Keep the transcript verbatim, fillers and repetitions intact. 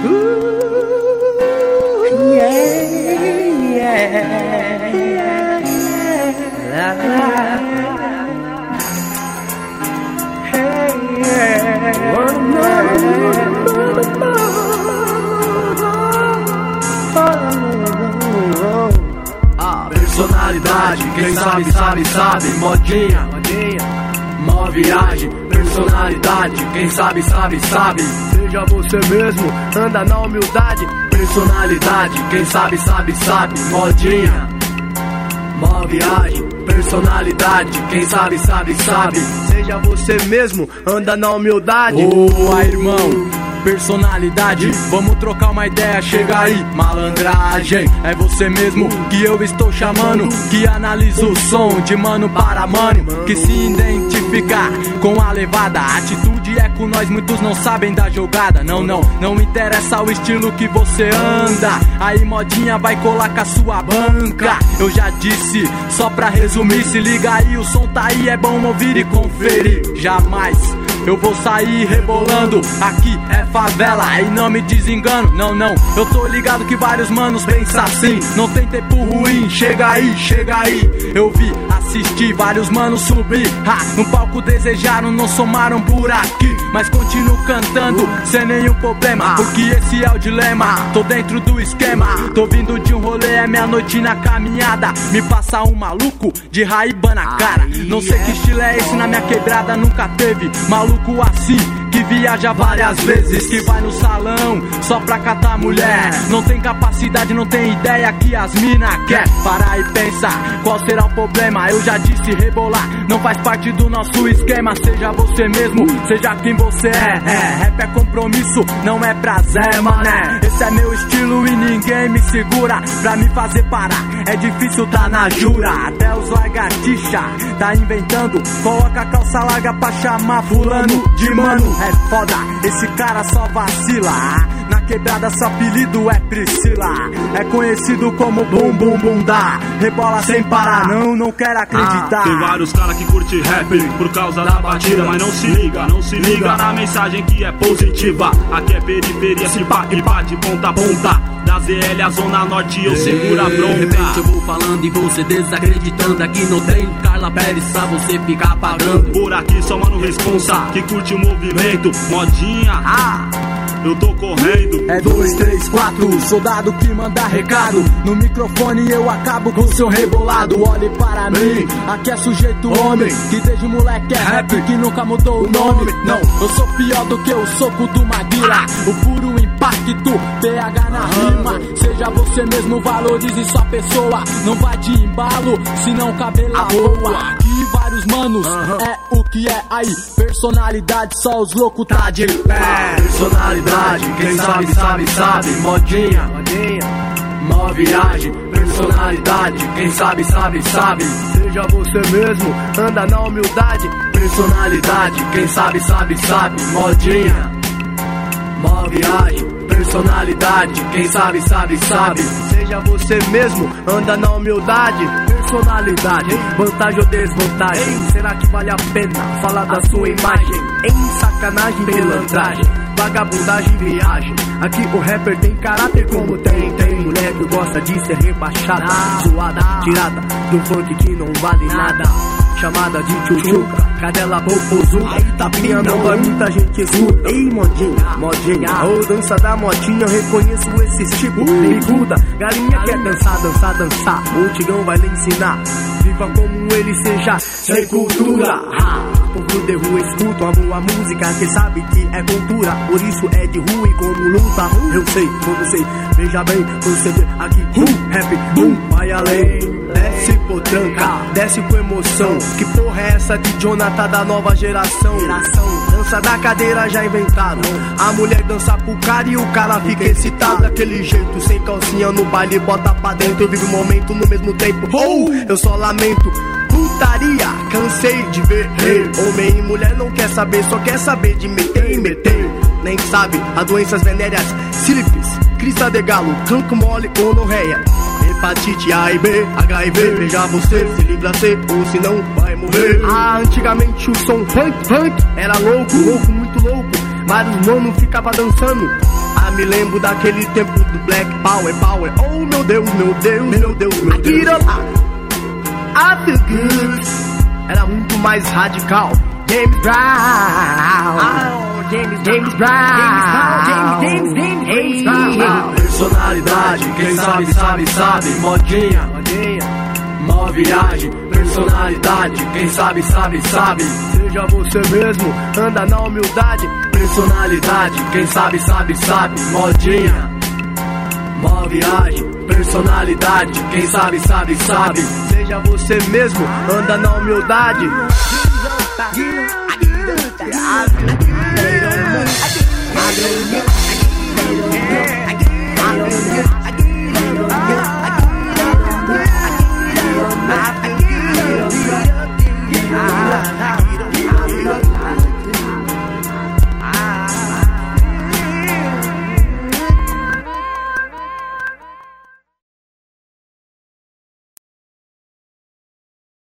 Personalidade, quem sabe, sabe, sabe. Modinha, mó viagem. Personalidade, quem sabe, sabe, sabe. Seja você mesmo, anda na humildade. Personalidade, quem sabe, sabe, sabe. Modinha, mó viagem. Personalidade, quem sabe, sabe, sabe. Seja você mesmo, anda na humildade. Ô, irmão, personalidade, vamos trocar uma ideia, chega aí, malandragem. É você mesmo que eu estou chamando, que analisa o som de mano para mano, que se identificar com a levada. A atitude é com nós, muitos não sabem da jogada. Não, não, não interessa o estilo que você anda. Aí modinha vai colar com a sua banca. Eu já disse, só pra resumir, se liga aí, o som tá aí, é bom ouvir e conferir. Jamais eu vou sair rebolando, aqui é favela e não me desengano. Não, não, eu tô ligado que vários manos pensam assim. Não tem tempo ruim, chega aí, chega aí. Eu vi, assisti vários manos subir, ha, no palco desejaram, não somaram por aqui. Mas continuo cantando, sem nenhum problema, porque esse é o dilema. Tô dentro do esquema, tô vindo de um rolê, é meia-noite na caminhada. Me passa um maluco de Ray-Ban na cara. Não sei que estilo é esse, na minha quebrada nunca teve maluco assim, que viaja várias vezes, que vai no salão só pra catar mulher. Não tem capacidade, não tem ideia que as mina quer. Parar e pensar, qual será o problema? Eu já disse, rebolar não faz parte do nosso esquema. Seja você mesmo, seja quem você é, é. Rap é compromisso, não é prazer, mané. Esse é meu estilo e ninguém me segura pra me fazer parar. É difícil tá na jura, até os lagartixa tá inventando. Coloca a calça larga pra chamar fulano de mano. É foda, esse cara só vacila. Na quebrada seu apelido é Priscila. É conhecido como Bum Bum Bunda. Rebola sem parar, não, não quero acreditar. Ah, tem vários caras que curte rap por causa da batida, mas não se liga, não se liga na mensagem que é positiva. Aqui é periferia, se pá e pá de ponta a ponta. Da Z L a Zona Norte eu seguro a bronca. De repente eu vou falando e você desacreditando. Aqui não tem Carla Pérez pra você ficar pagando. Por aqui só mano responsa que curte o movimento. Modinha, ah, eu tô correndo. É dois, três, quatro, soldado que manda recado. No microfone eu acabo com seu rebolado. Olhe para mim, aqui é sujeito homem, que desde moleque é rap, que nunca mudou o nome. Não, eu sou pior do que o soco do Maguila. O puro impacto, P H na rima. Seja você mesmo, valorize sua pessoa. Não vai de embalo, senão cabela boa. Aqui vários manos, é o que é aí. Personalidade, só os loucos tá de pé. Personalidade, quem sabe, sabe, sabe. Modinha, mó viagem. Personalidade, quem sabe, sabe, sabe. Seja você mesmo, anda na humildade. Personalidade, quem sabe, sabe, sabe. Modinha, mó viagem. Personalidade, quem sabe, sabe, sabe. Seja você mesmo, anda na humildade. Personalidade, vantagem ou desvantagem? Será que vale a pena falar da sua imagem? Em sacanagem, pilantragem, vagabundagem, viagem. Aqui o rapper tem caráter como tem. Tem mulher que gosta de ser rebaixada, zoada, tirada do funk que não vale nada. Chamada de tchutchuca, cadela popozuda. Tapinha não vai muita gente escuta. Ei modinha, modinha, ou dança da motinha, eu reconheço esses tipos. Bicuda, galinha quer dançar, dançar, dançar. O tigão vai lhe ensinar. Viva como ele seja, sem cultura. Povo de rua escuta, amo a música, que sabe que é cultura. Por isso é de rua e como luta. Eu sei, como sei, veja bem, você vê aqui, uh, rap, boom, vai além. Desce potranca, desce com emoção. Que porra é essa de Jonathan da nova geração? Dança da cadeira já inventaram. A mulher dança pro cara e o cara fica excitado. Daquele jeito, sem calcinha no baile, bota pra dentro. Eu vivo o momento no mesmo tempo. Oh, eu só lamento. Putaria, cansei de ver rei. Homem e mulher não quer saber, só quer saber de meter e meter. Nem sabe as doenças venéreas, sífilis, crista de galo, cancro mole, gonorreia, hepatite A e B, H I V. Veja você, se livra C, ou senão vai morrer. Ah, antigamente o som funk, funk era louco, louco, muito louco. Vários mano ficava dançando. A me lembro daquele tempo do Black Power, Power. Oh meu Deus, meu Deus, meu Deus, meu Deus. I feel good. Era muito mais radical. James Brown, oh, James, James Brown, James, James, James, James, James Brown. Personalidade, quem sabe, sabe, sabe. Modinha, Modinha, mó viagem. Personalidade, quem sabe, sabe, sabe. seja você mesmo, anda na humildade. Personalidade, quem sabe, sabe, sabe. Modinha, mó viagem. Personalidade, quem sabe, sabe, sabe. Seja você mesmo, anda na humildade.